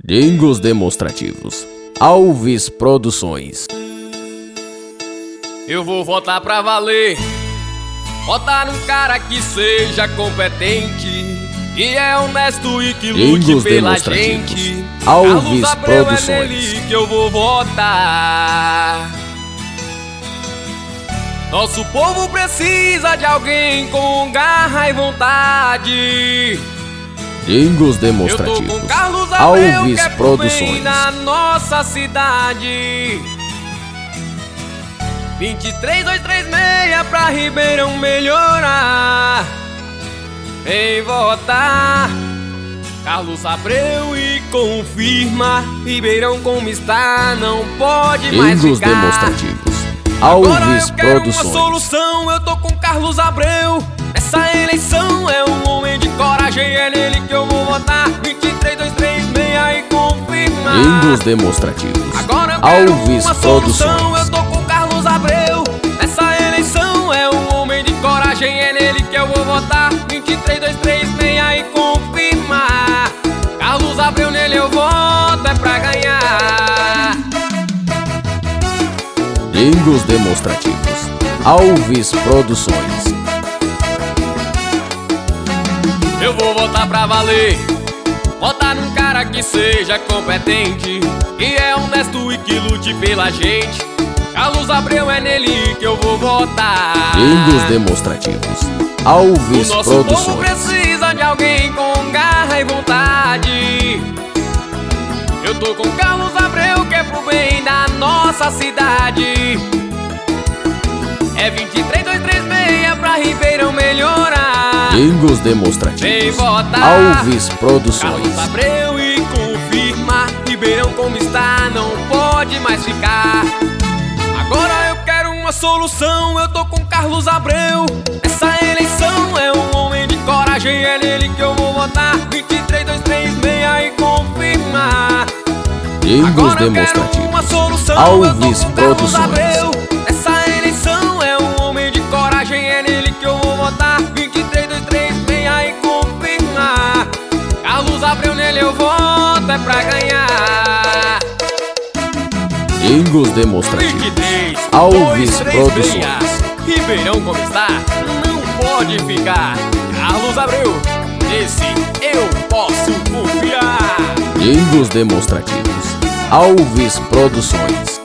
Jingles demonstrativos. Alves Produções. Eu vou votar pra valer. Votar num cara que seja competente e é honesto e que lute Jingles pela gente. Alves Carlos Abreu Produções. é nele que eu vou votar. Nosso povo precisa de alguém com garra e vontade. Jingles Eu tô demonstrativos. com Carlos Abreu, Alves que é pro bem Produções. na nossa cidade. 23236 pra Ribeirão melhorar. Vem votar Carlos Abreu e confirma. Ribeirão como está, não pode mais Jingles ficar. demonstrativos. Agora Alves eu quero uma Produções. solução, eu tô com Carlos Abreu. Essa eleição é um homem de coragem, é nele que eu vou votar. 23236 e confirma. Jingles demonstrativos. Agora eu quero Alves uma solução, eu Produções. tô com Carlos Abreu. Essa eleição é um homem de coragem, é nele que eu vou votar. 23236 e confirma. Carlos Abreu, nele eu voto, é pra ganhar. Jingles demonstrativos. Alves Produções. Eu vou votar pra valer. Votar num cara que seja competente, que é honesto e que lute pela gente. Carlos Abreu, é nele que eu vou votar. Jingles demonstrativos. Alves O nosso povo Produções. precisa de alguém com garra e vontade. Eu tô com Carlos Abreu, que é pro bem da nossa cidade. É 23236 pra Ribeirão melhorar. Jingles Vem demonstrativos. votar Alves Produções. Carlos Abreu e confirma. Ribeirão como está, não pode mais ficar. Agora eu quero uma solução, eu tô com Carlos Abreu. Essa eleição é um homem de coragem, é nele que eu vou votar. 23236 e confirma. Jingles Agora eu quero demonstrativos. uma solução, Alves eu tô com Carlos Produções. Abreu. Essa eleição é um homem de coragem, é nele que eu vou votar. 23236 e confirma. Carlos Abreu, nele eu voto, é pra ganhar. Jingles demonstrativos. 23, Alves 236. Produções. Ribeirão como está, não pode ficar. Carlos Abreu, esse eu posso confiar. Jingles demonstrativos. Alves Produções.